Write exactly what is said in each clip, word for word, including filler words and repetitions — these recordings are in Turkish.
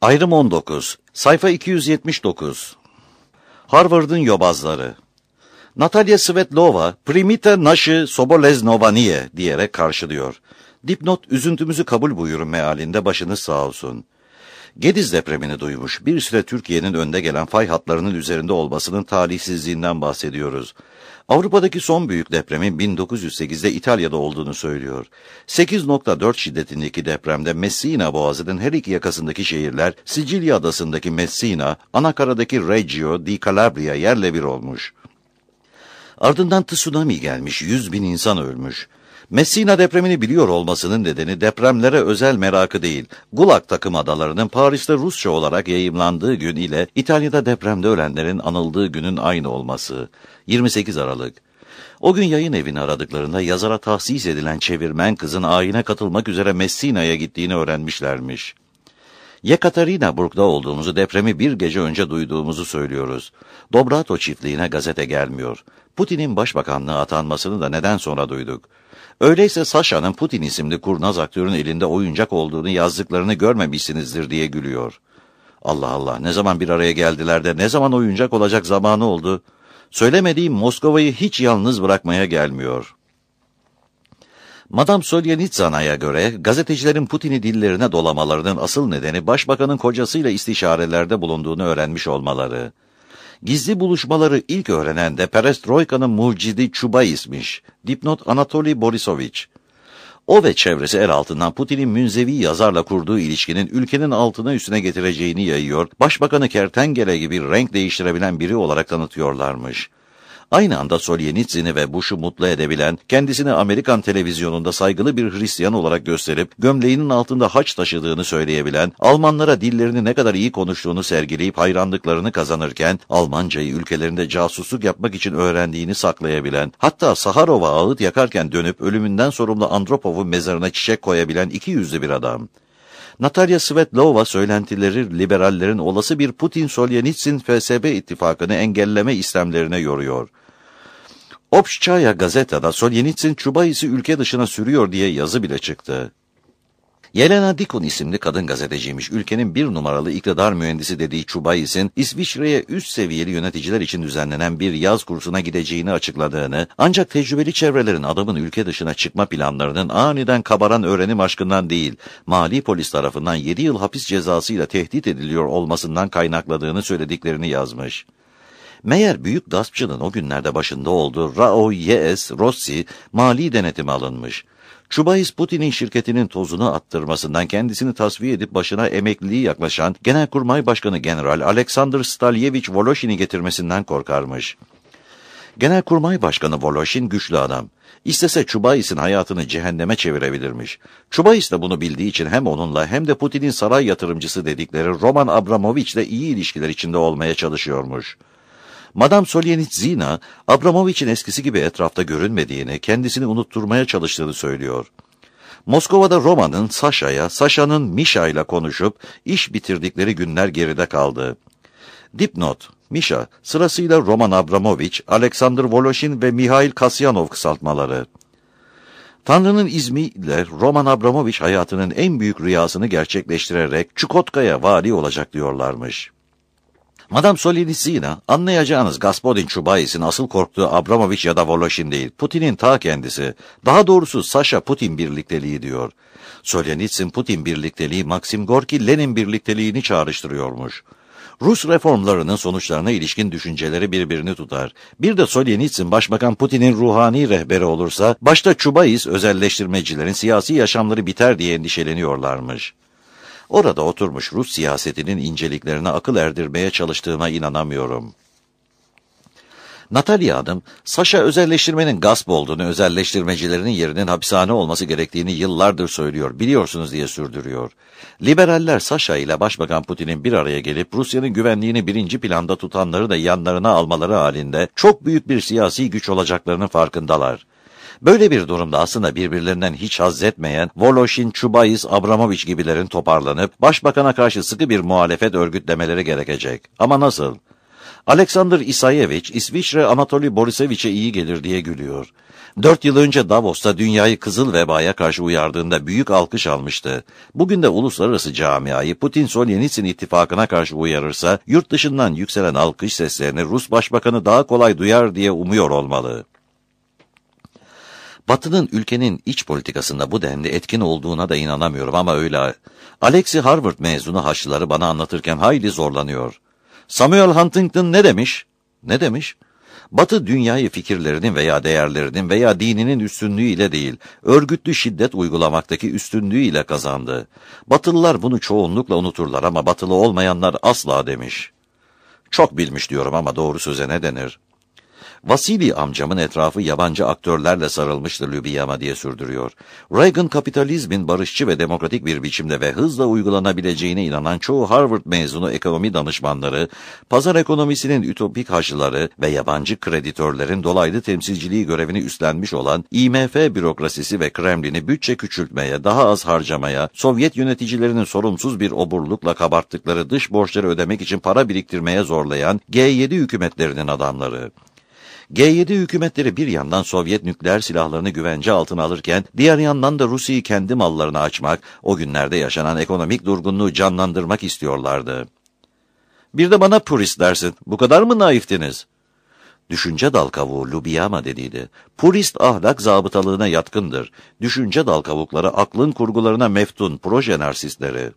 Ayrım on dokuz. Sayfa iki yüz yetmiş dokuz. Harvard'ın yobazları. Natalya Svetlova, "Primite naşı soboleznovaniye" diyerek karşılıyor. Dipnot, "Üzüntümüzü kabul buyurun" mealinde, başınız sağ olsun. Gediz depremini duymuş, bir süre Türkiye'nin önde gelen fay hatlarının üzerinde olmasının talihsizliğinden bahsediyoruz. Avrupa'daki son büyük depremin bin dokuz yüz sekizde İtalya'da olduğunu söylüyor. sekiz nokta dört şiddetindeki depremde Messina Boğazı'nın her iki yakasındaki şehirler, Sicilya adasındaki Messina, Anakara'daki Reggio di Calabria yerle bir olmuş. Ardından tsunami gelmiş, yüz bin insan ölmüş. Messina depremini biliyor olmasının nedeni depremlere özel merakı değil, Gulag takım adalarının Paris'te Rusça olarak yayımlandığı gün ile İtalya'da depremde ölenlerin anıldığı günün aynı olması. yirmi sekiz Aralık. O gün yayın evini aradıklarında yazara tahsis edilen çevirmen kızın ayine katılmak üzere Messina'ya gittiğini öğrenmişlermiş. Yekaterinburg'da olduğumuzu, depremi bir gece önce duyduğumuzu söylüyoruz. Dobrato çiftliğine gazete gelmiyor. Putin'in başbakanlığa atanmasını da neden sonra duyduk. Öyleyse Saşa'nın Putin isimli kurnaz aktörün elinde oyuncak olduğunu yazdıklarını görmemişsinizdir diye gülüyor. Allah Allah, ne zaman bir araya geldiler de ne zaman oyuncak olacak zamanı oldu? Söylemediğim Moskova'yı hiç yalnız bırakmaya gelmiyor. Madame Solyenitsana'ya göre gazetecilerin Putin'i dillerine dolamalarının asıl nedeni başbakanın kocasıyla istişarelerde bulunduğunu öğrenmiş olmaları. Gizli buluşmaları ilk öğrenen de Perestroika'nın mucidi Çubayis'miş. Dipnot, Anatoly Borisovich. O ve çevresi el altından Putin'in münzevi yazarla kurduğu ilişkinin ülkenin altına üstüne getireceğini yayıyor, başbakanı kertenkele gibi renk değiştirebilen biri olarak tanıtıyorlarmış. Aynı anda Solyenitsin'i ve Bush'u mutlu edebilen, kendisini Amerikan televizyonunda saygılı bir Hristiyan olarak gösterip, gömleğinin altında haç taşıdığını söyleyebilen, Almanlara dillerini ne kadar iyi konuştuğunu sergileyip hayranlıklarını kazanırken, Almancayı ülkelerinde casusluk yapmak için öğrendiğini saklayabilen, hatta Saharov'a ağıt yakarken dönüp ölümünden sorumlu Andropov'un mezarına çiçek koyabilen iki yüzlü bir adam. Natalya Svetlova söylentileri liberallerin olası bir Putin-Solyenitsin F S B ittifakını engelleme istemlerine yoruyor. Obşçaya gazetada Solyenitsin Çubayis'i ülke dışına sürüyor diye yazı bile çıktı. Yelena Dikon isimli kadın gazeteciymiş. Ülkenin bir numaralı iktidar mühendisi dediği Çubayis'in İsviçre'ye üst seviyeli yöneticiler için düzenlenen bir yaz kursuna gideceğini açıkladığını, ancak tecrübeli çevrelerin adamın ülke dışına çıkma planlarının aniden kabaran öğrenim aşkından değil, mali polis tarafından yedi yıl hapis cezasıyla tehdit ediliyor olmasından kaynakladığını söylediklerini yazmış. Meğer büyük gaspçının o günlerde başında olduğu Rao Y S Rossi mali denetime alınmış. Çubayis, Putin'in şirketinin tozunu attırmasından kendisini tasfiye edip başına emekliliği yaklaşan Genelkurmay Başkanı General Alexander Stalyevich Voloshin'i getirmesinden korkarmış. Genelkurmay Başkanı Voloshin güçlü adam. İstese Çubayis'in hayatını cehenneme çevirebilirmiş. Çubayis de bunu bildiği için hem onunla hem de Putin'in saray yatırımcısı dedikleri Roman Abramovich'le iyi ilişkiler içinde olmaya çalışıyormuş. Madame Solyenitsina, Abramovich'in eskisi gibi etrafta görünmediğini, kendisini unutturmaya çalıştığını söylüyor. Moskova'da Roma'nın Saşa'ya, Saşa'nın Misha ile konuşup iş bitirdikleri günler geride kaldı. Dipnot, Misha, sırasıyla Roman Abramovich, Alexander Voloshin ve Mihail Kasyanov kısaltmaları. Tanrı'nın izniyle Roman Abramovich hayatının en büyük rüyasını gerçekleştirerek Çukotka'ya vali olacak diyorlarmış. Madame Solyenitsina, anlayacağınız Gospodin Çubayis'in asıl korktuğu Abramovich ya da Voloshin değil, Putin'in ta kendisi. Daha doğrusu Saşa-Putin birlikteliği diyor. Solyenitsin-Putin birlikteliği, Maxim Gorki-Lenin birlikteliğini çağrıştırıyormuş. Rus reformlarının sonuçlarına ilişkin düşünceleri birbirini tutar. Bir de Solyenitsin Başbakan Putin'in ruhani rehberi olursa, başta Çubayis özelleştirmecilerin siyasi yaşamları biter diye endişeleniyorlarmış. Orada oturmuş Rus siyasetinin inceliklerine akıl erdirmeye çalıştığıma inanamıyorum. Natalya Hanım, Saşa özelleştirmenin gasp olduğunu, özelleştirmecilerin yerinin hapishane olması gerektiğini yıllardır söylüyor, biliyorsunuz diye sürdürüyor. Liberaller Saşa ile Başbakan Putin'in bir araya gelip Rusya'nın güvenliğini birinci planda tutanları da yanlarına almaları halinde çok büyük bir siyasi güç olacaklarının farkındalar. Böyle bir durumda aslında birbirlerinden hiç haz etmeyen Voloshin, Çubayis, Abramovich gibilerin toparlanıp başbakana karşı sıkı bir muhalefet örgütlemeleri gerekecek. Ama nasıl? Alexander Isayevich, İsviçre Anatoly Borisevich'e iyi gelir diye gülüyor. Dört yıl önce Davos'ta dünyayı kızıl vebaya karşı uyardığında büyük alkış almıştı. Bugün de uluslararası camiayı Putin-Soljenitsin ittifakına karşı uyarırsa, yurt dışından yükselen alkış seslerini Rus Başbakanı daha kolay duyar diye umuyor olmalı. Batı'nın ülkenin iç politikasında bu denli etkin olduğuna da inanamıyorum ama öyle. Alexi Harvard mezunu Haçlıları bana anlatırken hayli zorlanıyor. Samuel Huntington ne demiş? Ne demiş? Batı dünyayı fikirlerinin veya değerlerinin veya dininin üstünlüğüyle değil, örgütlü şiddet uygulamaktaki üstünlüğüyle kazandı. Batılılar bunu çoğunlukla unuturlar ama batılı olmayanlar asla demiş. Çok bilmiş diyorum ama doğru söze ne denir? Vasili amcamın etrafı yabancı aktörlerle sarılmıştır Lübiyama diye sürdürüyor. Reagan kapitalizmin barışçı ve demokratik bir biçimde ve hızla uygulanabileceğine inanan çoğu Harvard mezunu ekonomi danışmanları, pazar ekonomisinin ütopik haşları ve yabancı kreditörlerin dolaylı temsilciliği görevini üstlenmiş olan I M F bürokrasisi ve Kremlin'i bütçe küçültmeye, daha az harcamaya, Sovyet yöneticilerinin sorumsuz bir oburlukla kabarttıkları dış borçları ödemek için para biriktirmeye zorlayan G yedi hükümetlerinin adamları. G yedi hükümetleri bir yandan Sovyet nükleer silahlarını güvence altına alırken, diğer yandan da Rusya'yı kendi mallarına açmak, o günlerde yaşanan ekonomik durgunluğu canlandırmak istiyorlardı. Bir de bana purist dersin, bu kadar mı naiftiniz? Düşünce dal kavuğu Lübiyama dediydi. Purist ahlak zabıtalığına yatkındır. Düşünce dal kavukları aklın kurgularına meftun, proje narsistleri.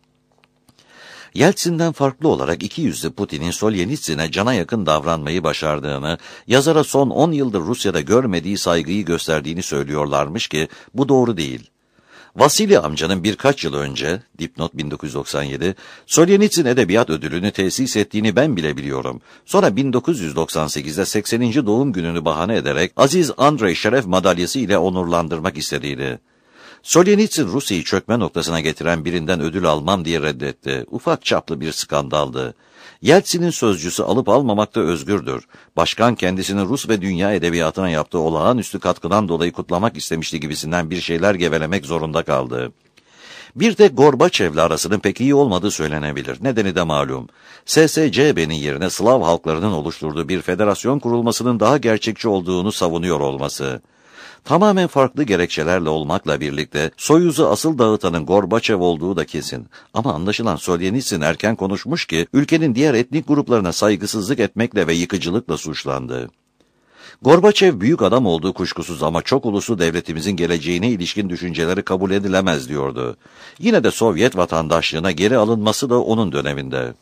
Yeltsin'den farklı olarak iki yüzlü Putin'in Soljenitsin'e cana yakın davranmayı başardığını, yazara son on yıldır Rusya'da görmediği saygıyı gösterdiğini söylüyorlarmış ki bu doğru değil. Vasili amcanın birkaç yıl önce, dipnot bin dokuz yüz doksan yedi, Soljenitsin Edebiyat Ödülünü tesis ettiğini ben bile biliyorum. Sonra bin dokuz yüz doksan sekizde sekseninci doğum gününü bahane ederek Aziz Andrei Şeref madalyası ile onurlandırmak istediydi. Soljenitsin Rusya'yı çökme noktasına getiren birinden ödül almam diye reddetti. Ufak çaplı bir skandaldı. Yeltsin'in sözcüsü alıp almamakta özgürdür. Başkan kendisinin Rus ve dünya edebiyatına yaptığı olağanüstü katkıdan dolayı kutlamak istemişti gibisinden bir şeyler gevelemek zorunda kaldı. Bir de Gorbaçev'le arasının pek iyi olmadığı söylenebilir. Nedeni de malum. S S C B'nin yerine Slav halklarının oluşturduğu bir federasyon kurulmasının daha gerçekçi olduğunu savunuyor olması. Tamamen farklı gerekçelerle olmakla birlikte Soyuz'u asıl dağıtanın Gorbaçev olduğu da kesin. Ama anlaşılan Soljenitsin erken konuşmuş ki ülkenin diğer etnik gruplarına saygısızlık etmekle ve yıkıcılıkla suçlandı. Gorbaçev büyük adam olduğu kuşkusuz ama çok uluslu devletimizin geleceğine ilişkin düşünceleri kabul edilemez diyordu. Yine de Sovyet vatandaşlığına geri alınması da onun döneminde.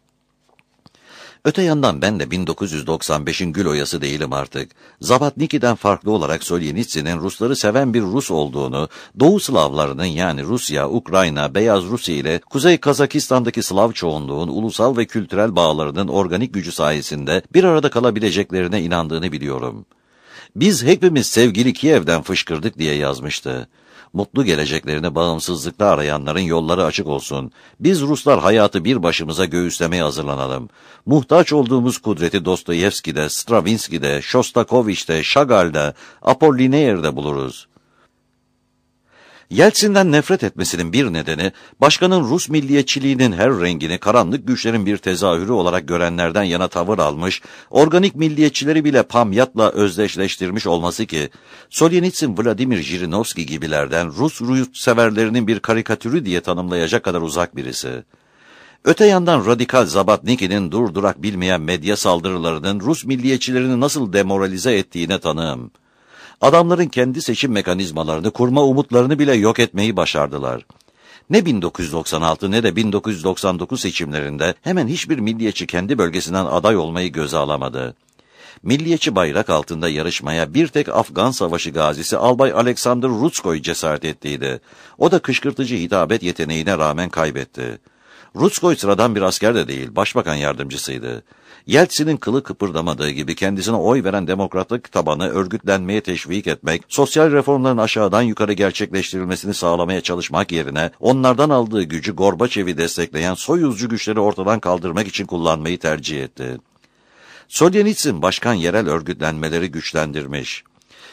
Öte yandan ben de bin dokuz yüz doksan beşin gül oyası değilim artık. Zabatniki'den farklı olarak Soljenitsin'in Rusları seven bir Rus olduğunu, Doğu Slavlarının yani Rusya, Ukrayna, Beyaz Rusya ile Kuzey Kazakistan'daki Slav çoğunluğun ulusal ve kültürel bağlarının organik gücü sayesinde bir arada kalabileceklerine inandığını biliyorum. Biz hepimiz sevgili Kiev'den fışkırdık diye yazmıştı. Mutlu geleceklerini bağımsızlıkta arayanların yolları açık olsun. Biz Ruslar hayatı bir başımıza göğüslemeye hazırlanalım. Muhtaç olduğumuz kudreti Dostoyevski'de, Stravinsky'de, Shostakovich'te, Chagall'da, Apollinaires buluruz. Yeltsin'den nefret etmesinin bir nedeni, başkanın Rus milliyetçiliğinin her rengini karanlık güçlerin bir tezahürü olarak görenlerden yana tavır almış, organik milliyetçileri bile pamyatla özdeşleştirmiş olması ki, Soljenitsin Vladimir Jirinovski gibilerden Rus Rus severlerinin bir karikatürü diye tanımlayacak kadar uzak birisi. Öte yandan radikal Zabatniki'nin durdurak bilmeyen medya saldırılarının Rus milliyetçilerini nasıl demoralize ettiğine tanığım. Adamların kendi seçim mekanizmalarını, kurma umutlarını bile yok etmeyi başardılar. Ne bin dokuz yüz doksan altı ne de bin dokuz yüz doksan dokuz seçimlerinde hemen hiçbir milliyetçi kendi bölgesinden aday olmayı göze alamadı. Milliyetçi bayrak altında yarışmaya bir tek Afgan Savaşı gazisi Albay Alexander Rutskoy cesaret ettiydi. O da kışkırtıcı hitabet yeteneğine rağmen kaybetti. Rutskoy sıradan bir asker de değil, başbakan yardımcısıydı. Yeltsin'in kılı kıpırdamadığı gibi kendisine oy veren demokratlık tabanı örgütlenmeye teşvik etmek, sosyal reformların aşağıdan yukarı gerçekleştirilmesini sağlamaya çalışmak yerine onlardan aldığı gücü Gorbaçev'i destekleyen Soyuzcu güçleri ortadan kaldırmak için kullanmayı tercih etti. Soljenitsin başkan yerel örgütlenmeleri güçlendirmiş.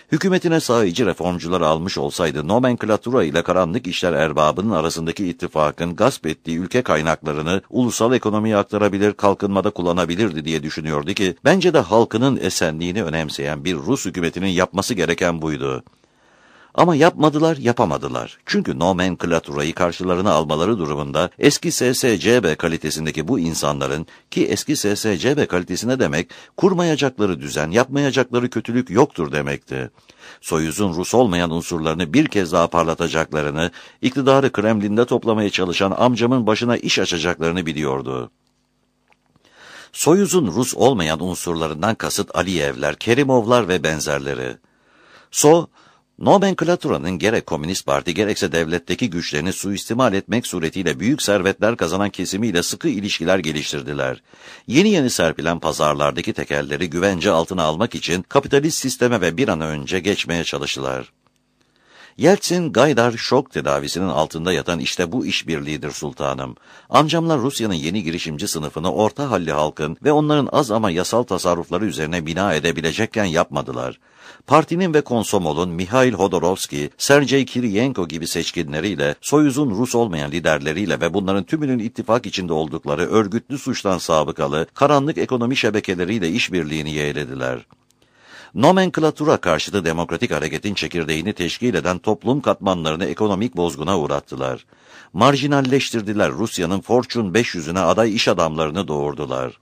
Hükümetine sağcı reformcuları almış olsaydı, nomenklatura ile karanlık işler erbabının arasındaki ittifakın gasp ettiği ülke kaynaklarını ulusal ekonomiye aktarabilir, kalkınmada kullanabilirdi diye düşünüyordu ki, bence de halkının esenliğini önemseyen bir Rus hükümetinin yapması gereken buydu. Ama yapmadılar, yapamadılar. Çünkü nomenklaturayı karşılarına almaları durumunda eski S S C B kalitesindeki bu insanların, ki eski S S C B kalitesine demek, kurmayacakları düzen, yapmayacakları kötülük yoktur demekti. Soyuz'un Rus olmayan unsurlarını bir kez daha parlatacaklarını, iktidarı Kremlin'de toplamaya çalışan amcamın başına iş açacaklarını biliyordu. Soyuz'un Rus olmayan unsurlarından kasıt Aliyevler, Kerimovlar ve benzerleri. So, nomenklaturanın gerek Komünist Parti gerekse devletteki güçlerini suistimal etmek suretiyle büyük servetler kazanan kesimiyle sıkı ilişkiler geliştirdiler. Yeni yeni serpilen pazarlardaki tekelleri güvence altına almak için kapitalist sisteme ve bir an önce geçmeye çalıştılar. Yeltsin, Gaydar şok tedavisinin altında yatan işte bu işbirliğidir sultanım. Amcamlar Rusya'nın yeni girişimci sınıfını orta halli halkın ve onların az ama yasal tasarrufları üzerine bina edebilecekken yapmadılar. Partinin ve Komsomol'un Mihail Hodorkovski, Sergey Kiriyenko gibi seçkinleriyle, Soyuz'un Rus olmayan liderleriyle ve bunların tümünün ittifak içinde oldukları örgütlü suçtan sabıkalı, karanlık ekonomi şebekeleriyle işbirliğini yeğlediler. Nomenklatura karşıtı demokratik hareketin çekirdeğini teşkil eden toplum katmanlarını ekonomik bozguna uğrattılar. Marjinalleştirdiler, Rusya'nın Fortune beş yüzüne aday iş adamlarını doğurdular.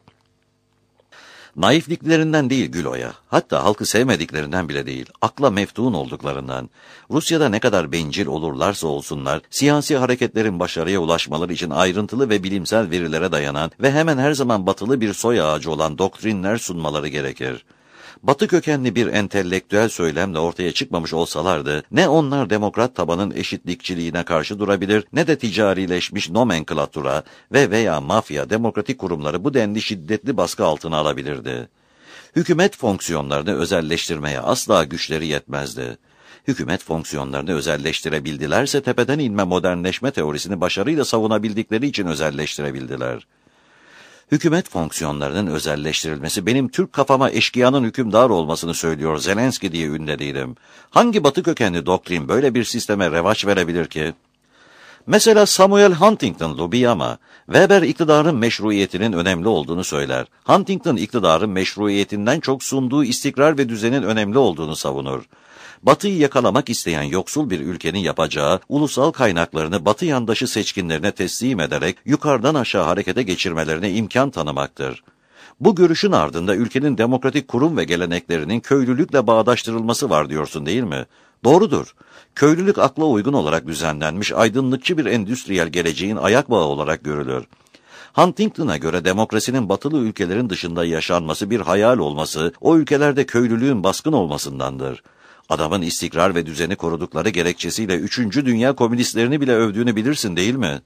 Naifliklerinden değil Gülo'ya, hatta halkı sevmediklerinden bile değil, akla meftun olduklarından, Rusya'da ne kadar bencil olurlarsa olsunlar, siyasi hareketlerin başarıya ulaşmaları için ayrıntılı ve bilimsel verilere dayanan ve hemen her zaman batılı bir soy ağacı olan doktrinler sunmaları gerekir. Batı kökenli bir entelektüel söylemle ortaya çıkmamış olsalardı, ne onlar demokrat tabanın eşitlikçiliğine karşı durabilir, ne de ticarileşmiş nomenklatura ve veya mafya demokratik kurumları bu denli şiddetli baskı altına alabilirdi. Hükümet fonksiyonlarını özelleştirmeye asla güçleri yetmezdi. Hükümet fonksiyonlarını özelleştirebildilerse tepeden inme modernleşme teorisini başarıyla savunabildikleri için özelleştirebildiler. Hükümet fonksiyonlarının özelleştirilmesi benim Türk kafama eşkıyanın hükümdar olmasını söylüyor Zelenski diye ünlediydim. Hangi batı kökenli doktrin böyle bir sisteme revaç verebilir ki? Mesela Samuel Huntington lobi ama Weber iktidarın meşruiyetinin önemli olduğunu söyler. Huntington iktidarın meşruiyetinden çok sunduğu istikrar ve düzenin önemli olduğunu savunur. Batı'yı yakalamak isteyen yoksul bir ülkenin yapacağı, ulusal kaynaklarını Batı yandaşı seçkinlerine teslim ederek yukarıdan aşağı harekete geçirmelerine imkan tanımaktır. Bu görüşün ardında ülkenin demokratik kurum ve geleneklerinin köylülükle bağdaştırılması var diyorsun değil mi? Doğrudur. Köylülük akla uygun olarak düzenlenmiş aydınlıkçı bir endüstriyel geleceğin ayak bağı olarak görülür. Huntington'a göre demokrasinin batılı ülkelerin dışında yaşanması bir hayal olması, o ülkelerde köylülüğün baskın olmasındandır. Adamın istikrar ve düzeni korudukları gerekçesiyle üçüncü Dünya komünistlerini bile övdüğünü bilirsin değil mi?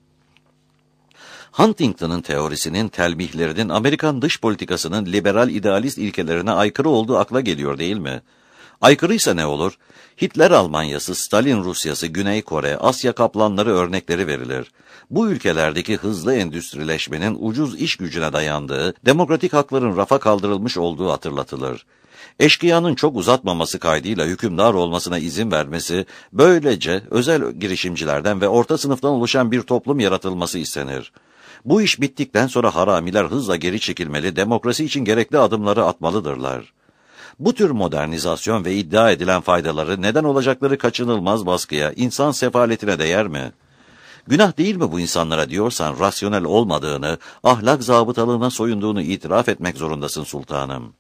Huntington'ın teorisinin telmihlerinin Amerikan dış politikasının liberal idealist ilkelerine aykırı olduğu akla geliyor değil mi? Aykırıysa ne olur? Hitler Almanyası, Stalin Rusyası, Güney Kore, Asya kaplanları örnekleri verilir. Bu ülkelerdeki hızlı endüstrileşmenin ucuz iş gücüne dayandığı, demokratik hakların rafa kaldırılmış olduğu hatırlatılır. Eşkıyanın çok uzatmaması kaydıyla hükümdar olmasına izin vermesi, böylece özel girişimcilerden ve orta sınıftan oluşan bir toplum yaratılması istenir. Bu iş bittikten sonra haramiler hızla geri çekilmeli, demokrasi için gerekli adımları atmalıdırlar. Bu tür modernizasyon ve iddia edilen faydaları neden olacakları kaçınılmaz baskıya, insan sefaletine değer mi? Günah değil mi bu insanlara diyorsan rasyonel olmadığını, ahlak zabıtalığına soyunduğunu itiraf etmek zorundasın sultanım.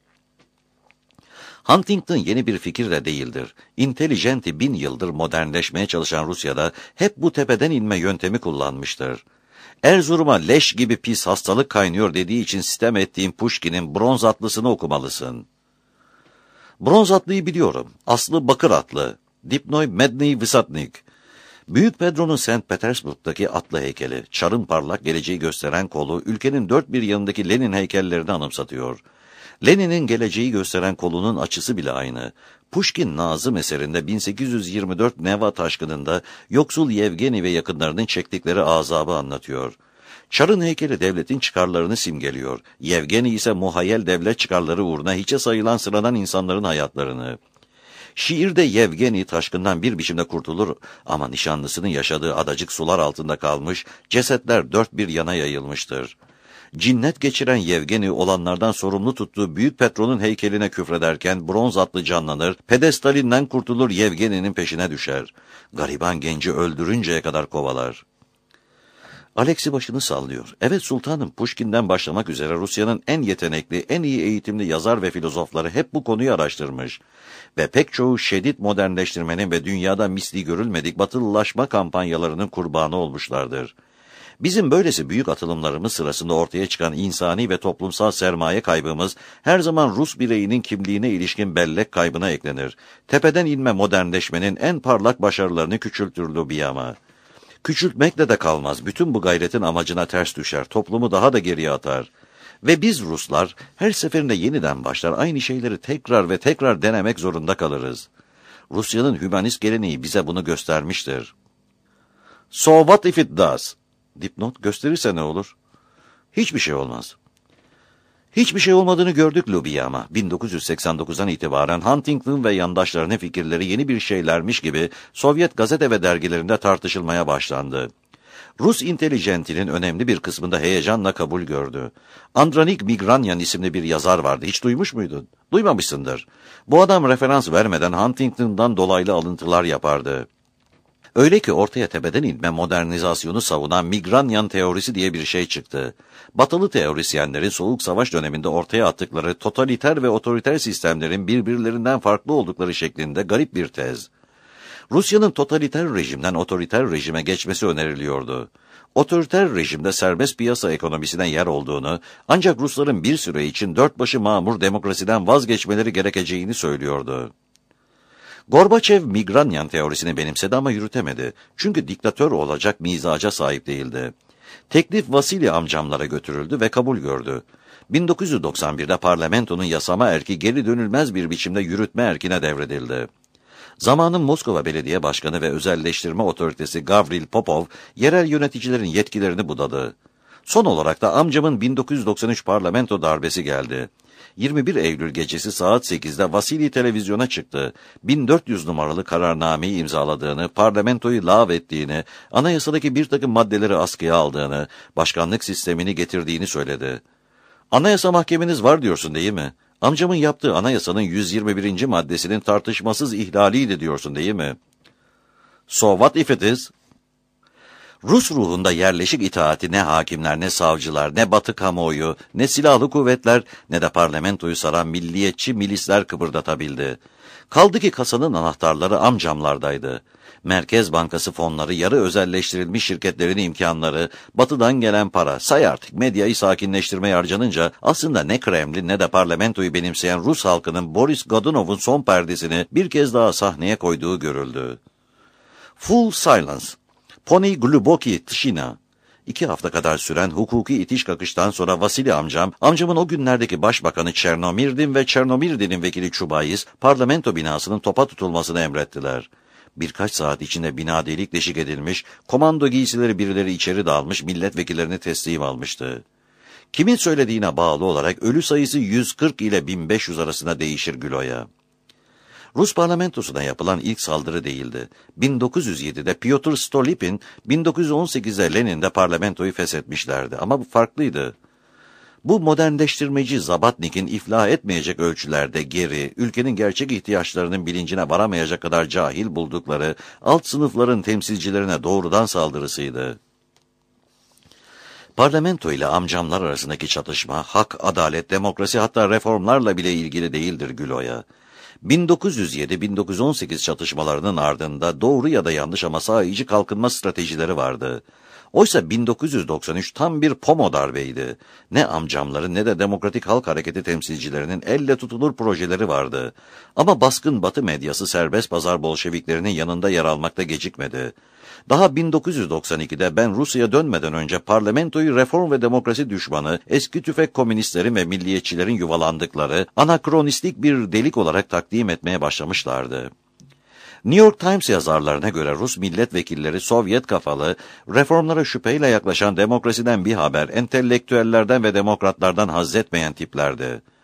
Huntington yeni bir fikirle değildir. Intelligenti bin yıldır modernleşmeye çalışan Rusya'da hep bu tepeden inme yöntemi kullanmıştır. Erzurum'a leş gibi pis hastalık kaynıyor dediği için sitem ettiğim Pushkin'in Bronz Atlısı'nı okumalısın. Bronz Atlı'yı biliyorum. Aslı Bakır Atlı. Dipnoy Medniy Vysatnik. Büyük Pedro'nun Saint Petersburg'daki atlı heykeli, çarın parlak geleceği gösteren kolu, ülkenin dört bir yanındaki Lenin heykellerini anımsatıyor. Lenin'in geleceği gösteren kolunun açısı bile aynı. Pushkin Nazım eserinde bin sekiz yüz yirmi dört Neva taşkınında yoksul Yevgeni ve yakınlarının çektikleri azabı anlatıyor. Çarın heykeli devletin çıkarlarını simgeliyor. Yevgeni ise muhayyel devlet çıkarları uğruna hiçe sayılan sıradan insanların hayatlarını. Şiirde Yevgeni taşkından bir biçimde kurtulur ama nişanlısının yaşadığı adacık sular altında kalmış, cesetler dört bir yana yayılmıştır. Cinnet geçiren Yevgeni olanlardan sorumlu tuttuğu büyük patronun heykeline küfrederken bronz atlı canlanır, pedestalinden kurtulur Yevgeni'nin peşine düşer. Gariban genci öldürünceye kadar kovalar. Alexi başını sallıyor. Evet sultanım, Pushkin'den başlamak üzere Rusya'nın en yetenekli, en iyi eğitimli yazar ve filozofları hep bu konuyu araştırmış. Ve pek çoğu şiddet modernleştirmenin ve dünyada misli görülmedik batılılaşma kampanyalarının kurbanı olmuşlardır. Bizim böylesi büyük atılımlarımız sırasında ortaya çıkan insani ve toplumsal sermaye kaybımız her zaman Rus bireyinin kimliğine ilişkin bellek kaybına eklenir. Tepeden inme modernleşmenin en parlak başarılarını küçültür Lubiyama. Küçültmekle de kalmaz, bütün bu gayretin amacına ters düşer, toplumu daha da geriye atar. Ve biz Ruslar her seferinde yeniden başlar, aynı şeyleri tekrar ve tekrar denemek zorunda kalırız. Rusya'nın hümanist geleneği bize bunu göstermiştir. So what if it does? Dipnot, gösterirse ne olur? Hiçbir şey olmaz. Hiçbir şey olmadığını gördük Lubiyama. bin dokuz yüz seksen dokuzdan itibaren Huntington ve yandaşlarının fikirleri yeni bir şeylermiş gibi Sovyet gazete ve dergilerinde tartışılmaya başlandı. Rus intelijentinin önemli bir kısmında heyecanla kabul gördü. Andranik Migranyan isimli bir yazar vardı. Hiç duymuş muydun? Duymamışsındır. Bu adam referans vermeden Huntington'dan dolaylı alıntılar yapardı. Öyle ki ortaya tepeden inme modernizasyonu savunan Migranyan teorisi diye bir şey çıktı. Batılı teorisyenlerin Soğuk Savaş döneminde ortaya attıkları totaliter ve otoriter sistemlerin birbirlerinden farklı oldukları şeklinde garip bir tez. Rusya'nın totaliter rejimden otoriter rejime geçmesi öneriliyordu. Otoriter rejimde serbest piyasa ekonomisine yer olduğunu, ancak Rusların bir süre için dört başı mamur demokrasiden vazgeçmeleri gerekeceğini söylüyordu. Gorbaçev Migranyan teorisini benimsedi ama yürütemedi. Çünkü diktatör olacak mizaca sahip değildi. Teklif Vasili amcamlara götürüldü ve kabul gördü. bin dokuz yüz doksan birde parlamentonun yasama erki geri dönülmez bir biçimde yürütme erkine devredildi. Zamanın Moskova Belediye Başkanı ve özelleştirme otoritesi Gavril Popov, yerel yöneticilerin yetkilerini budadı. Son olarak da amcamın bin dokuz yüz doksan üç parlamento darbesi geldi. yirmi bir Eylül gecesi saat sekizde Vasili televizyona çıktı. bin dört yüz numaralı kararnameyi imzaladığını, parlamentoyu lağvettiğini, anayasadaki bir takım maddeleri askıya aldığını, başkanlık sistemini getirdiğini söyledi. Anayasa mahkemeniz var diyorsun değil mi? Amcamın yaptığı anayasanın yüz yirmi birinci maddesinin tartışmasız ihlaliydi diyorsun değil mi? So what if it is? Rus ruhunda yerleşik itaati ne hakimler, ne savcılar, ne batı kamuoyu, ne silahlı kuvvetler, ne de parlamentoyu saran milliyetçi milisler kıpırdatabildi. Kaldı ki kasanın anahtarları amcamlardaydı. Merkez Bankası fonları, yarı özelleştirilmiş şirketlerin imkanları, batıdan gelen para, say artık medyayı sakinleştirmeye harcanınca aslında ne Kremlin ne de parlamentoyu benimseyen Rus halkının Boris Godunov'un son perdesini bir kez daha sahneye koyduğu görüldü. Full silence. Pony Gluboki Tshina. İki hafta kadar süren hukuki itiş kakıştan sonra Vasili amcam, amcamın o günlerdeki başbakanı Çernomirdin ve Çernomirdin'in vekili Çubayis, parlamento binasının topa tutulmasını emrettiler. Birkaç saat içinde bina delik deşik edilmiş, komando giysileri birileri içeri dalmış, milletvekillerini teslim almıştı. Kimin söylediğine bağlı olarak ölü sayısı yüz kırk ile bin beş yüz arasında değişir Gülo'ya. Rus parlamentosuna yapılan ilk saldırı değildi. bin dokuz yüz yedide Pyotr Stolypin, bin dokuz yüz on sekizde Lenin'de parlamentoyu feshetmişlerdi ama bu farklıydı. Bu modernleştirmeci Zabatnik'in iflah etmeyecek ölçülerde geri, ülkenin gerçek ihtiyaçlarının bilincine varamayacak kadar cahil buldukları alt sınıfların temsilcilerine doğrudan saldırısıydı. Parlamento ile amcamlar arasındaki çatışma, hak, adalet, demokrasi hatta reformlarla bile ilgili değildir Gülo'ya. bin dokuz yüz yedi bin dokuz yüz on sekiz çatışmalarının ardında doğru ya da yanlış ama sahici kalkınma stratejileri vardı. Oysa bin dokuz yüz doksan üç tam bir pomo darbeydi. Ne amcamların ne de Demokratik Halk Hareketi temsilcilerinin elle tutulur projeleri vardı. Ama baskın Batı medyası serbest pazar Bolşeviklerinin yanında yer almakta gecikmedi. Daha bin dokuz yüz doksan ikide ben Rusya'ya dönmeden önce parlamentoyu reform ve demokrasi düşmanı, eski tüfek komünistlerin ve milliyetçilerin yuvalandıkları, anakronistik bir delik olarak takdim etmeye başlamışlardı. New York Times yazarlarına göre Rus milletvekilleri Sovyet kafalı, reformlara şüpheyle yaklaşan demokrasiden bir haber, entelektüellerden ve demokratlardan haz etmeyen tiplerdi.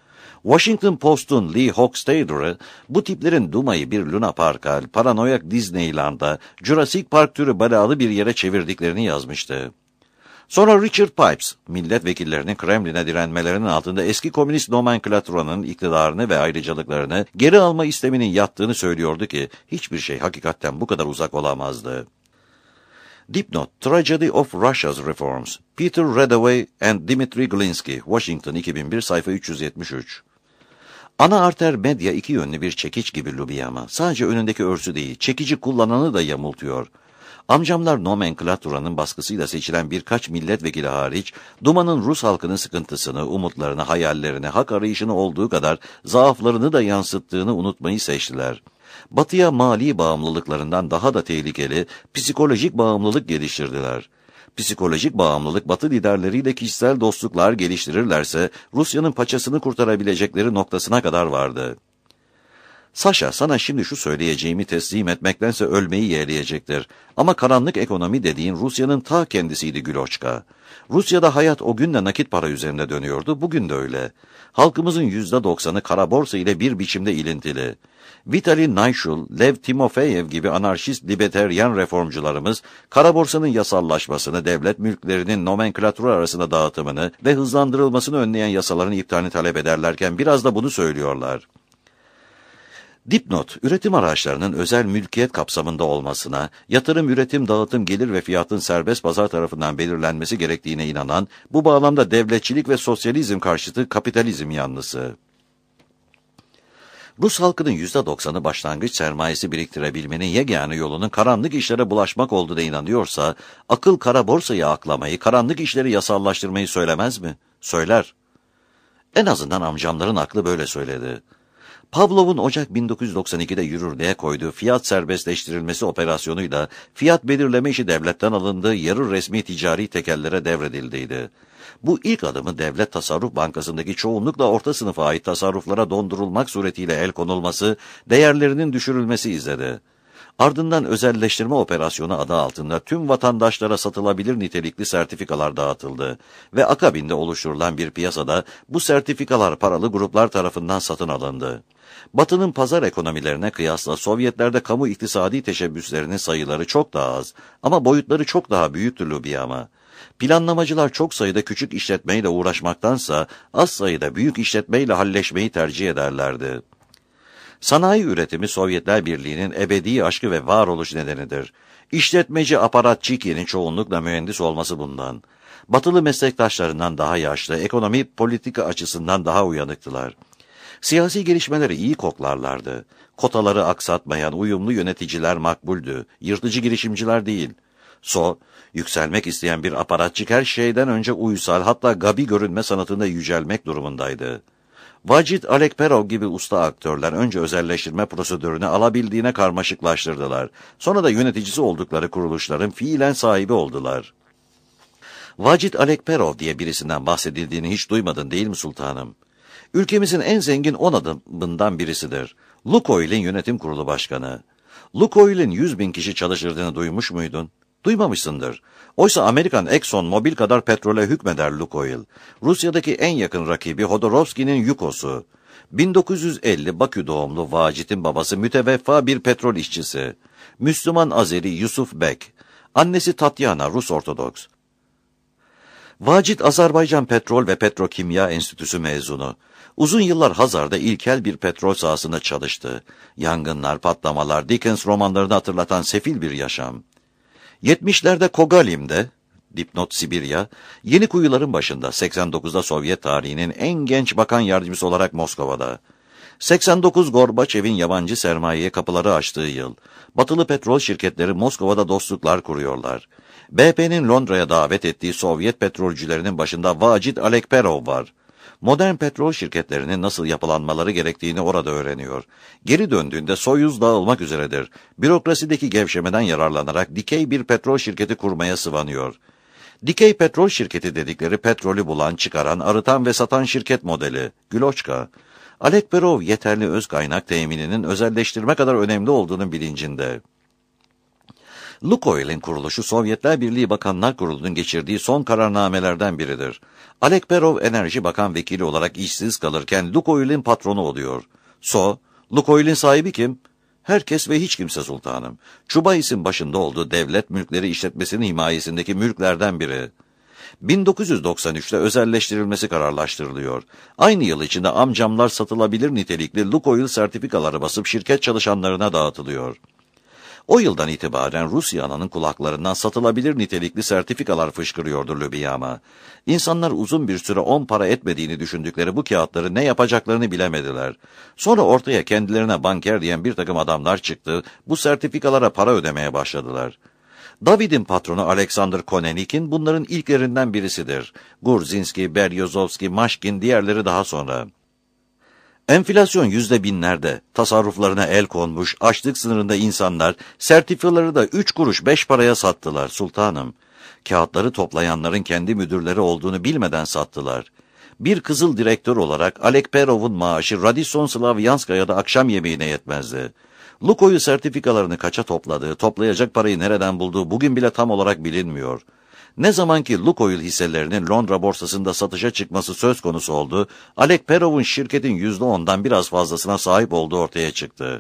Washington Post'un Lee Hochstadter'ı bu tiplerin Duma'yı bir Luna Park'a, paranoyak Disneyland'a, Jurassic Park türü belalı bir yere çevirdiklerini yazmıştı. Sonra Richard Pipes, milletvekillerinin Kremlin'e direnmelerinin altında eski komünist nomenklatüranın iktidarını ve ayrıcalıklarını geri alma isteminin yattığını söylüyordu ki, hiçbir şey hakikatten bu kadar uzak olamazdı. Dipnot, Tragedy of Russia's Reforms, Peter Radaway and Dmitry Glinsky, Washington iki bin bir, sayfa üç yüz yetmiş üç. Ana arter medya iki yönlü bir çekiç gibi Lubiyama. Sadece önündeki örsü değil, çekici kullananı da yamultuyor. Amcamlar nomenklatüranın baskısıyla seçilen birkaç milletvekili hariç, Duma'nın Rus halkının sıkıntısını, umutlarını, hayallerini, hak arayışını olduğu kadar zaaflarını da yansıttığını unutmayı seçtiler. Batıya mali bağımlılıklarından daha da tehlikeli psikolojik bağımlılık geliştirdiler. Psikolojik bağımlılık Batı liderleriyle kişisel dostluklar geliştirirlerse Rusya'nın paçasını kurtarabilecekleri noktasına kadar vardı. Saşa, sana şimdi şu söyleyeceğimi teslim etmektense ölmeyi yeğleyecektir. Ama karanlık ekonomi dediğin Rusya'nın ta kendisiydi Güloçka. Rusya'da hayat o gün de nakit para üzerinde dönüyordu, bugün de öyle. Halkımızın yüzde doksanı kara borsa ile bir biçimde ilintili. Vitali Nayshul, Lev Timofeyev gibi anarşist liberteryan reformcularımız, kara borsanın yasallaşmasını, devlet mülklerinin nomenklatüra arasında dağıtımını ve hızlandırılmasını önleyen yasaların iptalini talep ederlerken biraz da bunu söylüyorlar. Dipnot, üretim araçlarının özel mülkiyet kapsamında olmasına, yatırım, üretim, dağıtım, gelir ve fiyatın serbest pazar tarafından belirlenmesi gerektiğine inanan, bu bağlamda devletçilik ve sosyalizm karşıtı kapitalizm yanlısı. Rus halkının yüzde doksanı başlangıç sermayesi biriktirebilmenin yegane yolunun karanlık işlere bulaşmak olduğuna inanıyorsa, akıl kara borsayı aklamayı, karanlık işleri yasallaştırmayı söylemez mi? Söyler. En azından amcamların aklı böyle söyledi. Pavlov'un Ocak bin dokuz yüz doksan ikide yürürlüğe koyduğu fiyat serbestleştirilmesi operasyonuyla fiyat belirleme işi devletten alındığı yarı resmi ticari tekellere devredildiydi. Bu ilk adımı Devlet Tasarruf Bankası'ndaki çoğunlukla orta sınıfa ait tasarruflara dondurulmak suretiyle el konulması, değerlerinin düşürülmesi izledi. Ardından özelleştirme operasyonu adı altında tüm vatandaşlara satılabilir nitelikli sertifikalar dağıtıldı ve akabinde oluşturulan bir piyasada bu sertifikalar paralı gruplar tarafından satın alındı. Batı'nın pazar ekonomilerine kıyasla Sovyetlerde kamu iktisadi teşebbüslerinin sayıları çok daha az ama boyutları çok daha büyüktü Lubiyama. Planlamacılar çok sayıda küçük işletmeyle uğraşmaktansa az sayıda büyük işletmeyle halleşmeyi tercih ederlerdi. Sanayi üretimi Sovyetler Birliği'nin ebedi aşkı ve varoluş nedenidir. İşletmeci aparat Çiki'nin çoğunlukla mühendis olması bundan. Batılı meslektaşlarından daha yaşlı, ekonomi politika açısından daha uyanıktılar. Siyasi gelişmeleri iyi koklarlardı. Kotaları aksatmayan uyumlu yöneticiler makbuldü, yırtıcı girişimciler değil. So, yükselmek isteyen bir aparatçık her şeyden önce uysal, hatta gabi görünme sanatında yücelmek durumundaydı. Vacit Alekperov gibi usta aktörler önce özelleştirme prosedürünü alabildiğine karmaşıklaştırdılar. Sonra da yöneticisi oldukları kuruluşların fiilen sahibi oldular. Vacit Alekperov diye birisinden bahsedildiğini hiç duymadın değil mi sultanım? Ülkemizin en zengin on adamından birisidir. Lukoil'in yönetim kurulu başkanı. Lukoil'in yüz bin kişi çalıştırdığını duymuş muydun? Duymamışsındır. Oysa Amerikan Exxon Mobil kadar petrole hükmeder Lukoil. Rusya'daki en yakın rakibi Hodorkovski'nin Yukos'u. bin dokuz yüz elli Bakü doğumlu Vacit'in babası müteveffa bir petrol işçisi. Müslüman Azeri Yusuf Bek. Annesi Tatyana, Rus Ortodoks. Vacit Azerbaycan Petrol ve Petrokimya Enstitüsü mezunu. Uzun yıllar Hazar'da ilkel bir petrol sahasında çalıştı. Yangınlar, patlamalar, Dickens romanlarını hatırlatan sefil bir yaşam. yetmişlerde Kogalim'de, dipnot Sibirya, yeni kuyuların başında, seksen dokuzda Sovyet tarihinin en genç bakan yardımcısı olarak Moskova'da. seksen dokuz Gorbaçev'in yabancı sermayeye kapıları açtığı yıl. Batılı petrol şirketleri Moskova'da dostluklar kuruyorlar. B P'nin Londra'ya davet ettiği Sovyet petrolcülerinin başında Vacit Alekperov var. Modern petrol şirketlerinin nasıl yapılanmaları gerektiğini orada öğreniyor. Geri döndüğünde Soyuz dağılmak üzeredir. Bürokrasideki gevşemeden yararlanarak dikey bir petrol şirketi kurmaya sıvanıyor. Dikey petrol şirketi dedikleri petrolü bulan, çıkaran, arıtan ve satan şirket modeli. Güloçka. Alekperov yeterli öz kaynak temininin özelleştirme kadar önemli olduğunun bilincinde. Lukoil'in kuruluşu Sovyetler Birliği Bakanlar Kurulu'nun geçirdiği son kararnamelerden biridir. Alekperov Enerji Bakan Vekili olarak işsiz kalırken Lukoil'in patronu oluyor. So, Lukoil'in sahibi kim? Herkes ve hiç kimse sultanım. Çubais'in başında olduğu devlet mülkleri işletmesinin himayesindeki mülklerden biri. bin dokuz yüz doksan üçte özelleştirilmesi kararlaştırılıyor. Aynı yıl içinde amcamlar satılabilir nitelikli Lukoil sertifikaları basıp şirket çalışanlarına dağıtılıyor. O yıldan itibaren Rusya ananın kulaklarından satılabilir nitelikli sertifikalar fışkırıyordu Lübiyama. İnsanlar uzun bir süre on para etmediğini düşündükleri bu kağıtları ne yapacaklarını bilemediler. Sonra ortaya kendilerine banker diyen bir takım adamlar çıktı, bu sertifikalara para ödemeye başladılar. David'in patronu Alexander Konenik'in bunların ilklerinden birisidir. Gurzinski, Beryozovski, Maşkin, diğerleri daha sonra. Enflasyon yüzde binlerde, tasarruflarına el konmuş, açlık sınırında insanlar, sertifikaları da üç kuruş beş paraya sattılar sultanım. Kağıtları toplayanların kendi müdürleri olduğunu bilmeden sattılar. Bir kızıl direktör olarak Alekperov'un maaşı Radisson Slavyanskaya'da akşam yemeğine yetmezdi. Lukoil sertifikalarını kaça topladığı, toplayacak parayı nereden bulduğu bugün bile tam olarak bilinmiyor. Ne zaman ki Lukoil hisselerinin Londra borsasında satışa çıkması söz konusu oldu, Alekperov'un şirketin yüzde ondan biraz fazlasına sahip olduğu ortaya çıktı.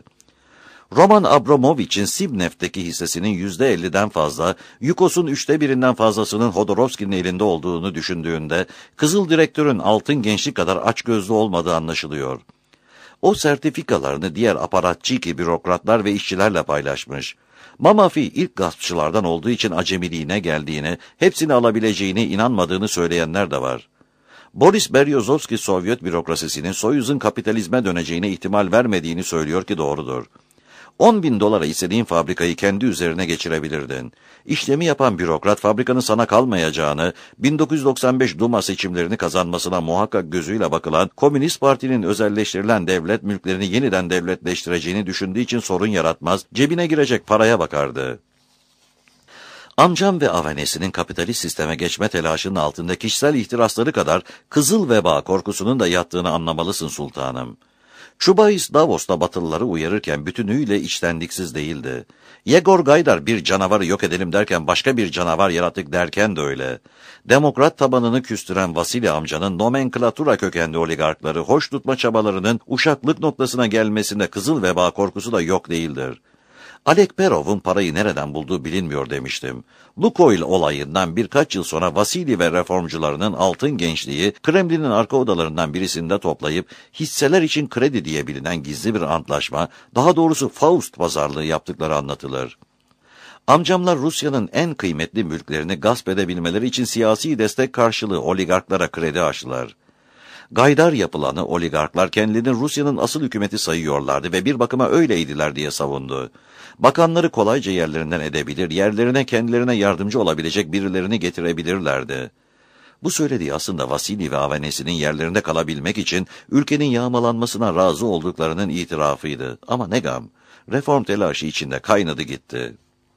Roman Abramovich'in Sibneft'teki hissesinin yüzde elliden fazla, Yukos'un üçte birinden fazlasının Hodorowski'nin elinde olduğunu düşündüğünde, Kızıl Direktör'ün altın gençlik kadar açgözlü olmadığı anlaşılıyor. O sertifikalarını diğer aparatçiki bürokratlar ve işçilerle paylaşmış. Mamafi ilk gaspçılardan olduğu için acemiliğine geldiğini, hepsini alabileceğine inanmadığını söyleyenler de var. Boris Beryozovski Sovyet bürokrasisinin Soyuz'un kapitalizme döneceğine ihtimal vermediğini söylüyor ki doğrudur. on bin dolara istediğin fabrikayı kendi üzerine geçirebilirdin. İşlemi yapan bürokrat fabrikanın sana kalmayacağını, bin dokuz yüz doksan beş Duma seçimlerini kazanmasına muhakkak gözüyle bakılan, Komünist Parti'nin özelleştirilen devlet mülklerini yeniden devletleştireceğini düşündüğü için sorun yaratmaz, cebine girecek paraya bakardı. Amcam ve avanesinin kapitalist sisteme geçme telaşının altında kişisel ihtirasları kadar kızıl veba korkusunun da yattığını anlamalısın sultanım. Çubais Davos'ta Batılıları uyarırken bütünüyle içtenliksiz değildi. Yegor Gaydar bir canavarı yok edelim derken başka bir canavar yarattık derken de öyle. Demokrat tabanını küstüren Vasili amcanın nomenklatura kökenli oligarkları hoş tutma çabalarının uşaklık noktasına gelmesinde kızıl veba korkusu da yok değildir. Alekperov'un parayı nereden bulduğu bilinmiyor demiştim. Lukoil olayından birkaç yıl sonra Vasili ve reformcularının altın gençliği Kremlin'in arka odalarından birisinde toplayıp hisseler için kredi diye bilinen gizli bir antlaşma, daha doğrusu Faust pazarlığı yaptıkları anlatılır. Amcamlar Rusya'nın en kıymetli mülklerini gasp edebilmeleri için siyasi destek karşılığı oligarklara kredi açtılar. Gaydar yapılanı oligarklar kendilerini Rusya'nın asıl hükümeti sayıyorlardı ve bir bakıma öyleydiler diye savundu. Bakanları kolayca yerlerinden edebilir, yerlerine kendilerine yardımcı olabilecek birilerini getirebilirlerdi. Bu söylediği aslında Vasili ve avanesinin yerlerinde kalabilmek için ülkenin yağmalanmasına razı olduklarının itirafıydı. Ama ne gam, reform telaşı içinde kaynadı gitti.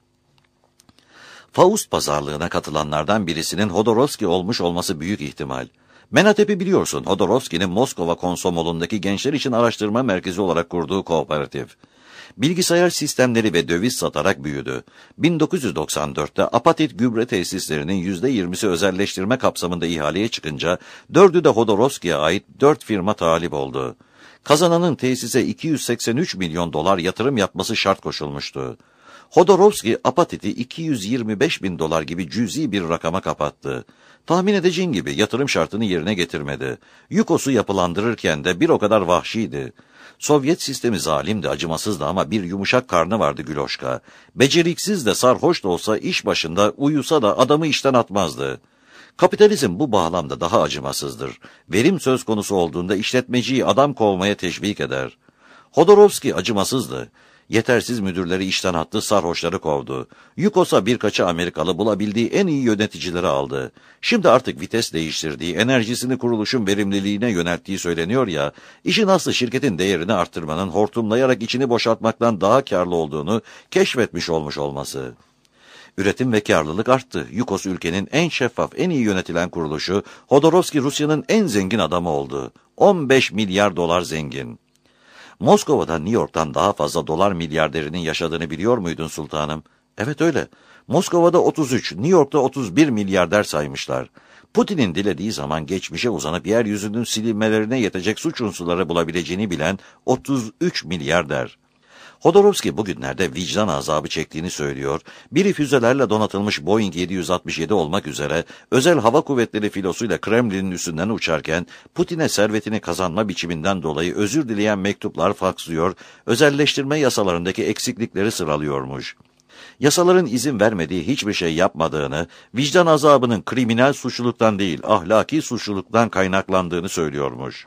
Faust pazarlığına katılanlardan birisinin Hodorowski olmuş olması büyük ihtimal. Menatep'i biliyorsun, Hodorowski'nin Moskova Konsomolu'ndaki gençler için araştırma merkezi olarak kurduğu kooperatif. Bilgisayar sistemleri ve döviz satarak büyüdü. bin dokuz yüz doksan dörtte apatit gübre tesislerinin yüzde yirmisi özelleştirme kapsamında ihaleye çıkınca, dördü de Hodorowski'ye ait dört firma talip oldu. Kazananın tesise iki yüz seksen üç milyon dolar yatırım yapması şart koşulmuştu. Hodorowski, apatiti iki yüz yirmi beş bin dolar gibi cüzi bir rakama kapattı. Tahmin edeceğin gibi yatırım şartını yerine getirmedi. Yukos'u yapılandırırken de bir o kadar vahşiydi. Sovyet sistemi zalimdi, acımasızdı ama bir yumuşak karnı vardı Güloşka. Beceriksiz de sarhoş da olsa iş başında uyusa da adamı işten atmazdı. Kapitalizm bu bağlamda daha acımasızdır. Verim söz konusu olduğunda işletmeciyi adam kovmaya teşvik eder. Hodorowski acımasızdı. Yetersiz müdürleri işten attı, sarhoşları kovdu. Yukos'a birkaçı Amerikalı bulabildiği en iyi yöneticileri aldı. Şimdi artık vites değiştirdiği, enerjisini kuruluşun verimliliğine yönelttiği söyleniyor ya, işin aslı şirketin değerini arttırmanın hortumlayarak içini boşaltmaktan daha karlı olduğunu keşfetmiş olmuş olması. Üretim ve karlılık arttı. Yukos ülkenin en şeffaf, en iyi yönetilen kuruluşu, Hodorowski Rusya'nın en zengin adamı oldu. on beş milyar dolar zengin. Moskova'da New York'tan daha fazla dolar milyarderinin yaşadığını biliyor muydun sultanım? Evet öyle. Moskova'da otuz üç, New York'ta otuz bir milyarder saymışlar. Putin'in dilediği zaman geçmişe uzanıp yeryüzünün silinmelerine yetecek suç unsurları bulabileceğini bilen otuz üç milyarder. Hodorowski bugünlerde vicdan azabı çektiğini söylüyor. Biri füzelerle donatılmış Boeing yedi yüz altmış yedi olmak üzere özel hava kuvvetleri filosuyla Kremlin'in üstünden uçarken Putin'e servetini kazanma biçiminden dolayı özür dileyen mektuplar fakslıyor, özelleştirme yasalarındaki eksiklikleri sıralıyormuş. Yasaların izin vermediği hiçbir şey yapmadığını, vicdan azabının kriminal suçluluktan değil, ahlaki suçluluktan kaynaklandığını söylüyormuş.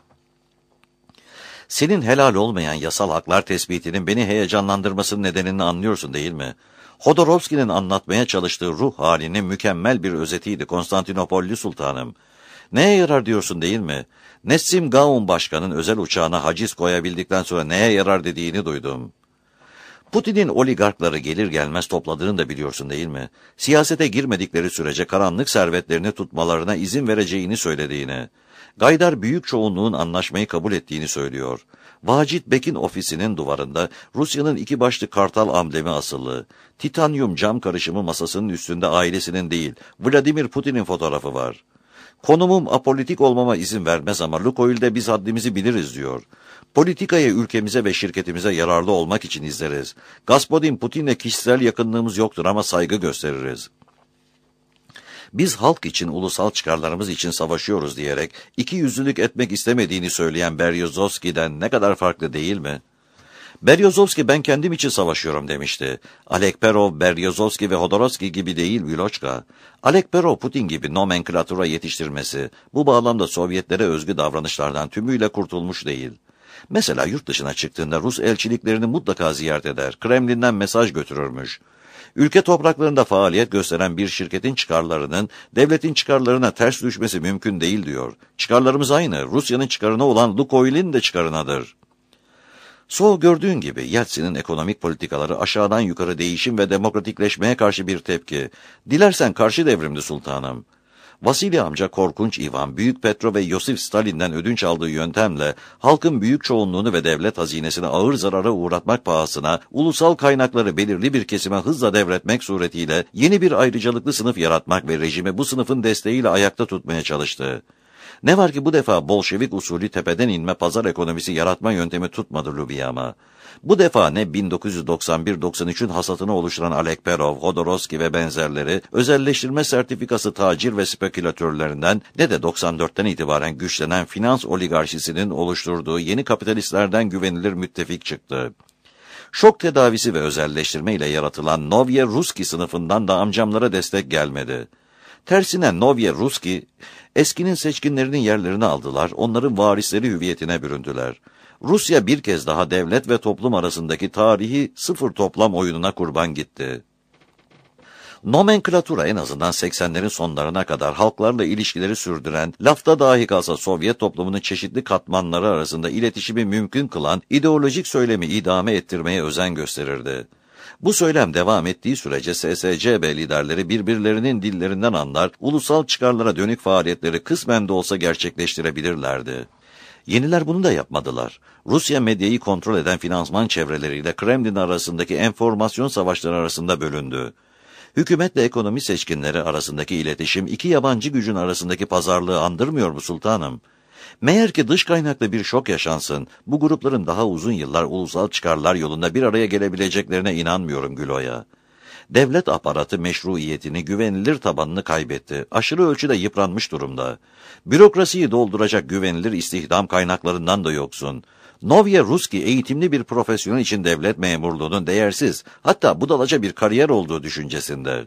Senin helal olmayan yasal haklar tespitinin beni heyecanlandırmasının nedenini anlıyorsun değil mi? Hodorowski'nin anlatmaya çalıştığı ruh halinin mükemmel bir özetiydi Konstantinopolli Sultanım. Neye yarar diyorsun değil mi? Nessim Gaun Başkan'ın özel uçağına haciz koyabildikten sonra neye yarar dediğini duydum. Putin'in oligarkları gelir gelmez topladığını da biliyorsun değil mi? Siyasete girmedikleri sürece karanlık servetlerini tutmalarına izin vereceğini söylediğini. Gaydar büyük çoğunluğun anlaşmayı kabul ettiğini söylüyor. Vacit Bek'in ofisinin duvarında Rusya'nın iki başlı kartal amblemi asılı. Titanyum cam karışımı masasının üstünde ailesinin değil, Vladimir Putin'in fotoğrafı var. Konumum apolitik olmama izin vermez ama Lukoil'de biz haddimizi biliriz diyor. Politikayı ülkemize ve şirketimize yararlı olmak için izleriz. Gospodin Putin'le kişisel yakınlığımız yoktur ama saygı gösteririz. Biz halk için, ulusal çıkarlarımız için savaşıyoruz diyerek iki yüzlülük etmek istemediğini söyleyen Beryozovski'den ne kadar farklı değil mi? Beryozovski ben kendim için savaşıyorum demişti. Alekperov, Beryozovski ve Hodorowski gibi değil Viloçka. Alekperov Putin gibi nomenklatura yetiştirmesi, bu bağlamda Sovyetlere özgü davranışlardan tümüyle kurtulmuş değil. Mesela yurt dışına çıktığında Rus elçiliklerini mutlaka ziyaret eder, Kremlin'den mesaj götürürmüş. Ülke topraklarında faaliyet gösteren bir şirketin çıkarlarının devletin çıkarlarına ters düşmesi mümkün değil diyor. Çıkarlarımız aynı, Rusya'nın çıkarına olan Lukoil'in de çıkarınadır. So gördüğün gibi Yeltsin'in ekonomik politikaları aşağıdan yukarı değişim ve demokratikleşmeye karşı bir tepki. Dilersen karşı devrimdi sultanım. Vasili amca korkunç Ivan, Büyük Petro ve Yosif Stalin'den ödünç aldığı yöntemle halkın büyük çoğunluğunu ve devlet hazinesini ağır zarara uğratmak pahasına ulusal kaynakları belirli bir kesime hızla devretmek suretiyle yeni bir ayrıcalıklı sınıf yaratmak ve rejimi bu sınıfın desteğiyle ayakta tutmaya çalıştı. Ne var ki bu defa Bolşevik usulü tepeden inme pazar ekonomisi yaratma yöntemi tutmadı Lubiyama. Bu defa ne bin dokuz yüz doksan bir doksan üçün hasatını oluşturan Alekperov, Hodorowski ve benzerleri özelleştirme sertifikası tacir ve spekülatörlerinden ne de doksan dörtten itibaren güçlenen finans oligarşisinin oluşturduğu yeni kapitalistlerden güvenilir müttefik çıktı. Şok tedavisi ve özelleştirme ile yaratılan Novye Ruski sınıfından da amcamlara destek gelmedi. Tersine Novye Ruski, eskinin seçkinlerinin yerlerini aldılar, onların varisleri hüviyetine büründüler. Rusya bir kez daha devlet ve toplum arasındaki tarihi sıfır toplam oyununa kurban gitti. Nomenklatura en azından seksenlerin sonlarına kadar halklarla ilişkileri sürdüren, lafta dahi kalsa Sovyet toplumunun çeşitli katmanları arasında iletişimi mümkün kılan ideolojik söylemi idame ettirmeye özen gösterirdi. Bu söylem devam ettiği sürece S S C B liderleri birbirlerinin dillerinden anlar, ulusal çıkarlara dönük faaliyetleri kısmen de olsa gerçekleştirebilirlerdi. Yeniler bunu da yapmadılar. Rusya medyayı kontrol eden finansman çevreleriyle Kremlin arasındaki enformasyon savaşları arasında bölündü. Hükümetle ekonomi seçkinleri arasındaki iletişim iki yabancı gücün arasındaki pazarlığı andırmıyor mu sultanım? Meğer ki dış kaynaklı bir şok yaşansın, bu grupların daha uzun yıllar ulusal çıkarlar yolunda bir araya gelebileceklerine inanmıyorum Gülo'ya. Devlet aparatı meşruiyetini, güvenilir tabanını kaybetti, aşırı ölçüde yıpranmış durumda. Bürokrasiyi dolduracak güvenilir istihdam kaynaklarından da yoksun. Novye Ruski eğitimli bir profesyonel için devlet memurluğunun değersiz, hatta budalaca bir kariyer olduğu düşüncesinde.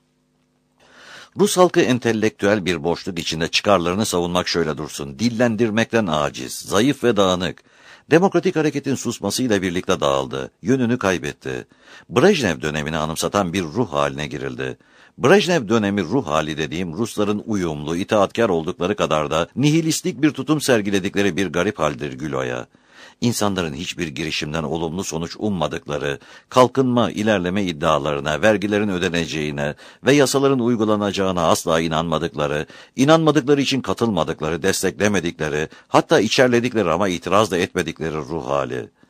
Rus halkı entelektüel bir boşluk içinde çıkarlarını savunmak şöyle dursun, dillendirmekten aciz, zayıf ve dağınık. Demokratik hareketin susmasıyla birlikte dağıldı, yönünü kaybetti. Brejnev dönemini anımsatan bir ruh haline girildi. Brejnev dönemi ruh hali dediğim Rusların uyumlu, itaatkar oldukları kadar da nihilistik bir tutum sergiledikleri bir garip haldir Gülo'ya. İnsanların hiçbir girişimden olumlu sonuç ummadıkları, kalkınma, ilerleme iddialarına, vergilerin ödeneceğine ve yasaların uygulanacağına asla inanmadıkları, inanmadıkları için katılmadıkları, desteklemedikleri, hatta içerledikleri ama itiraz da etmedikleri ruh hali.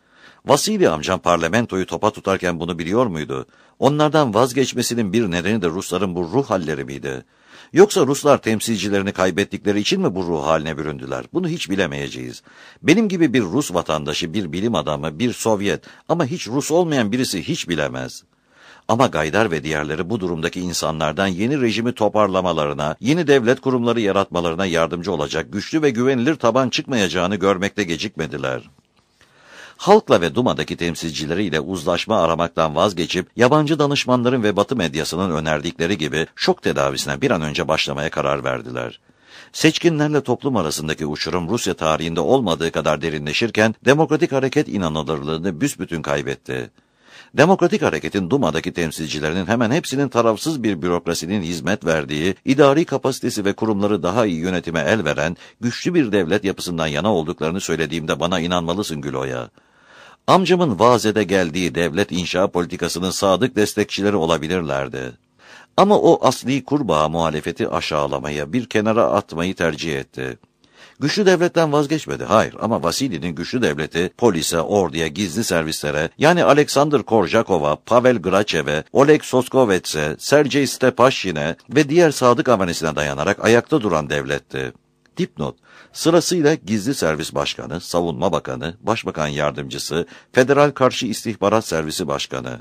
Vasili amcam parlamentoyu topa tutarken bunu biliyor muydu? Onlardan vazgeçmesinin bir nedeni de Rusların bu ruh halleri miydi? Yoksa Ruslar temsilcilerini kaybettikleri için mi bu ruh haline büründüler? Bunu hiç bilemeyeceğiz. Benim gibi bir Rus vatandaşı, bir bilim adamı, bir Sovyet ama hiç Rus olmayan birisi hiç bilemez. Ama Gaydar ve diğerleri bu durumdaki insanlardan yeni rejimi toparlamalarına, yeni devlet kurumları yaratmalarına yardımcı olacak güçlü ve güvenilir taban çıkmayacağını görmekte gecikmediler. Halkla ve Duma'daki temsilcileriyle uzlaşma aramaktan vazgeçip, yabancı danışmanların ve Batı medyasının önerdikleri gibi şok tedavisine bir an önce başlamaya karar verdiler. Seçkinlerle toplum arasındaki uçurum Rusya tarihinde olmadığı kadar derinleşirken, Demokratik Hareket inanılırlığını büsbütün kaybetti. Demokratik Hareket'in Duma'daki temsilcilerinin hemen hepsinin tarafsız bir bürokrasinin hizmet verdiği, idari kapasitesi ve kurumları daha iyi yönetime el veren, güçlü bir devlet yapısından yana olduklarını söylediğimde bana inanmalısın Güloya. Amcamın vaazede geldiği devlet inşa politikasının sadık destekçileri olabilirlerdi. Ama o asli kurbağa muhalefeti aşağılamaya, bir kenara atmayı tercih etti. Güçlü devletten vazgeçmedi, hayır, ama Vasili'nin güçlü devleti polise, orduya, gizli servislere, yani Alexander Korjakov'a, Pavel Graçev'e, Oleg Soskovets'e, Sergey Stepashin'e ve diğer sadık avanesine dayanarak ayakta duran devletti. Dipnot: sırasıyla Gizli Servis Başkanı, Savunma Bakanı, Başbakan Yardımcısı, Federal Karşı İstihbarat Servisi Başkanı.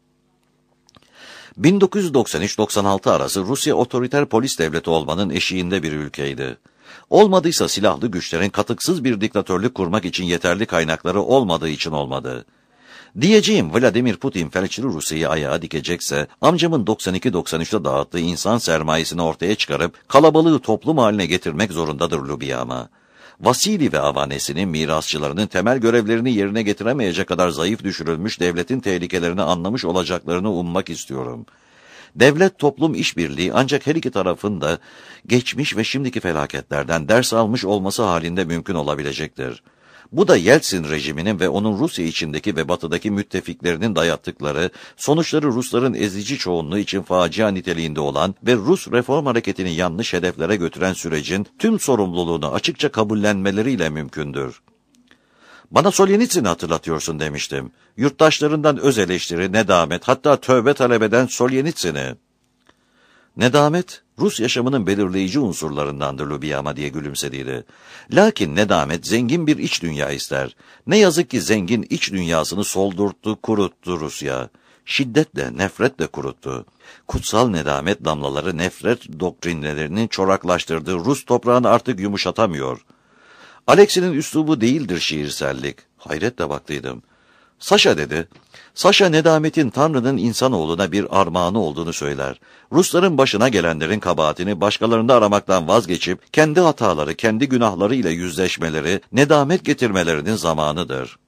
bin dokuz yüz doksan üç doksan altı arası Rusya otoriter polis devleti olmanın eşiğinde bir ülkeydi. Olmadıysa silahlı güçlerin katıksız bir diktatörlük kurmak için yeterli kaynakları olmadığı için olmadı. Diyeceğim, Vladimir Putin felçli Rusya'yı ayağa dikecekse, amcamın doksan iki doksan üçte dağıttığı insan sermayesini ortaya çıkarıp kalabalığı toplum haline getirmek zorundadır Lubiyama. Vasili ve avanesinin mirasçılarının temel görevlerini yerine getiremeyecek kadar zayıf düşürülmüş devletin tehlikelerini anlamış olacaklarını ummak istiyorum. Devlet-toplum işbirliği ancak her iki tarafın da geçmiş ve şimdiki felaketlerden ders almış olması halinde mümkün olabilecektir. Bu da Yeltsin rejiminin ve onun Rusya içindeki ve batıdaki müttefiklerinin dayattıkları, sonuçları Rusların ezici çoğunluğu için facia niteliğinde olan ve Rus reform hareketini yanlış hedeflere götüren sürecin tüm sorumluluğunu açıkça kabullenmeleriyle mümkündür. Bana Soljenitsin'i hatırlatıyorsun demiştim. Yurttaşlarından öz eleştiri, nedamet, hatta tövbe talep eden Soljenitsin'i. Nedamet, Rus yaşamının belirleyici unsurlarındandır Lubiyama diye gülümsediydi. Lakin nedamet zengin bir iç dünya ister. Ne yazık ki zengin iç dünyasını soldurttu, kuruttu Rusya. Şiddetle, nefretle kuruttu. Kutsal nedamet damlaları nefret doktrinlerinin çoraklaştırdığı Rus toprağını artık yumuşatamıyor. Alexi'nin üslubu değildir şiirsellik. Hayretle baktıydım. Saşa dedi. Saşa nedametin Tanrı'nın insanoğluna bir armağanı olduğunu söyler. Rusların başına gelenlerin kabahatini başkalarında aramaktan vazgeçip kendi hataları, kendi günahları ile yüzleşmeleri, nedamet getirmelerinin zamanıdır.